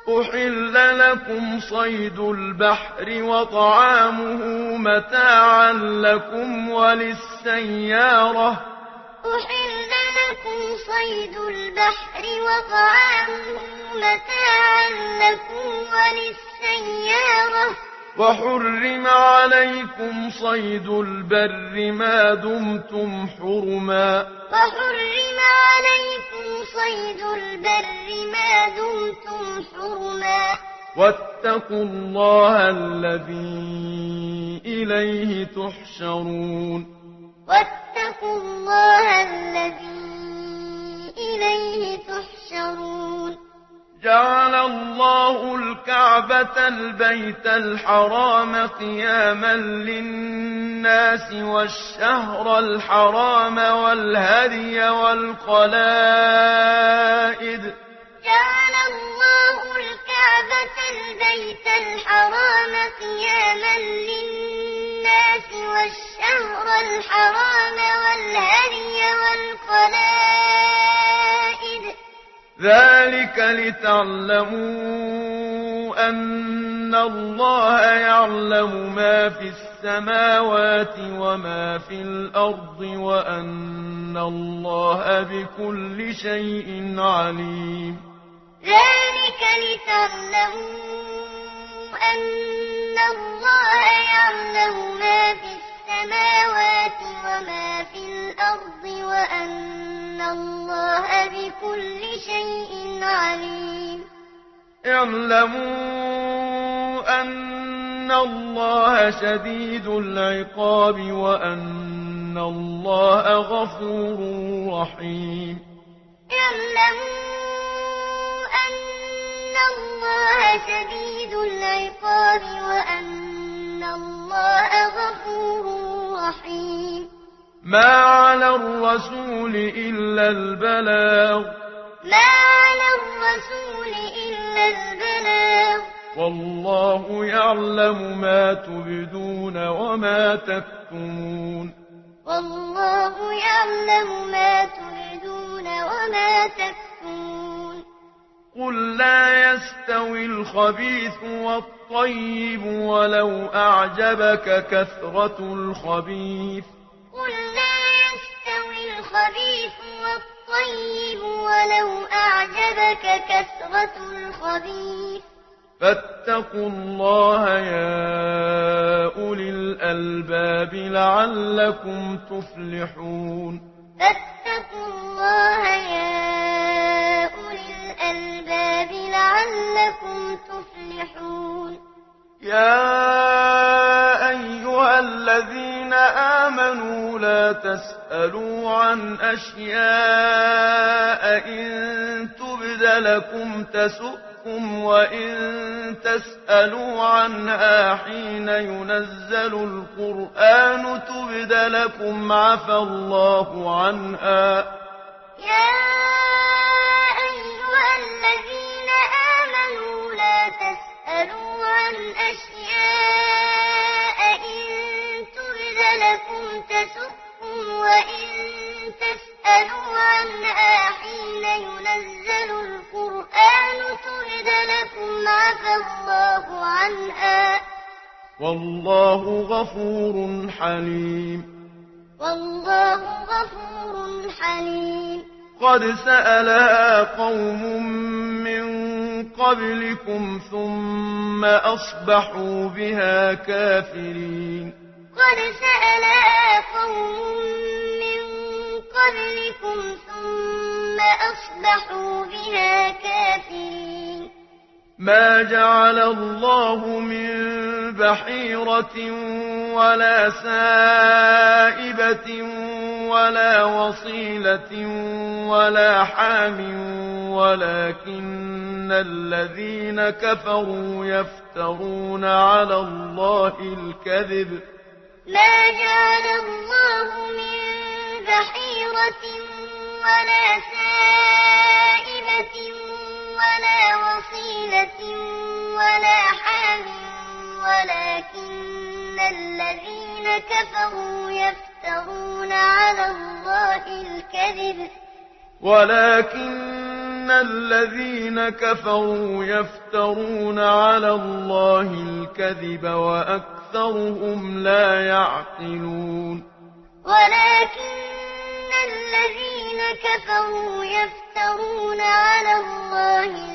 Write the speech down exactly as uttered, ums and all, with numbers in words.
أحل لكم صيد البحر وطعامه متاعا لكم وللسيارة أحل لكم صيد البحر وطعامه متاعا لكم وللسيارة وحرم عليكم صيد البر ما دمتم حرما وحرم عليكم صيد البر ما دمتم حرما واتقوا الله الذي إليه تحشرون واتقوا الله الذي إليه تحشرون جعل الله الكعبة البيت الحرام قياما للناس والشهر الحرام والهدي والقلائد جعل الله الكعبة البيت الحرام قياما للناس والشهر الحرام والهدي والقلائد ذلك لتعلموا أن الله يعلم ما في السماوات وما في الأرض وأن الله بكل شيء عليم ذلك لتعلموا أن الله يعلم ما في السماوات وما في الأرض وأن الله بكل شيء عليم اعلموا أن الله شديد العقاب وأن الله غفور رحيم اعلموا أن الله شديد العقاب وأن الله غفور رحيم ما على الرسول إلا البلاغ ما على الرسول إلا البلاغ والله يعلم ما تبدون وما تكتمون والله يعلم ما تبدون وما تكتمون قل لا يستوي الخبيث والطيب ولو أعجبك كثرة الخبيث قل لا يستوي الخبيث والطيب ولو أعجبك كثرة الخبيث فاتقوا الله يا أولي الألباب لعلكم تفلحون فاتقوا الله يا أولي الألباب لعلكم تفلحون يا أيها الذين آمنوا لا تسألوا عن أشياء إن تبد لكم تسؤكم وإن تسألوا عنها حين ينزل القرآن تبد لكم عفى الله عنها يا أيها الذين آمنوا لا تسألوا عن أشياء إن تبد لكم تسؤكم وإن تسألوا عنها حين ينزل القرآن تبد لكم عفى الله عنها والله غفور حليم والله غفور حليم قد سألها قوم من قبلكم ثم أصبحوا بها كافرين قد سألها قوم من قبلكم ثم أصبحوا بها كافرين ما جعل الله من بحيرة ولا سائبة ولا وصيلة ولا حام ولكن الذين كفروا يفترون على الله الكذب ما جعل الله من بحيرة ولا سائبة ولا وصيلة ولا حام ولكن الذين كفروا يفترون على الله الكذب ولكن الذين كفروا يفترون على الله الكذب وأكثرهم لا يعقلون ولكن الذين كفروا يفترون على الله